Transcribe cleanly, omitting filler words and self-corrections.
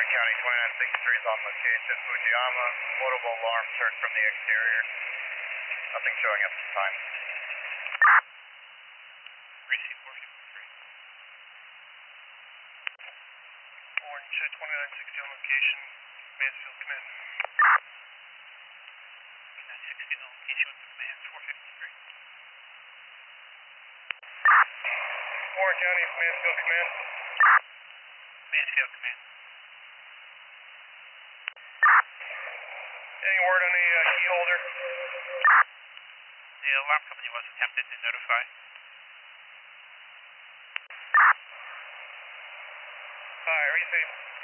County 2963 is on location, Fujiyama. Multiple alarms heard from the exterior. Nothing showing at this time. Receive 453. Orange 2960 on location, Mansfield Command. 2960 on location with the command, 453. Warren County, Mansfield Command. Mansfield Command. Any word on a key holder? The alarm company was attempted to notify. Hi, are you safe?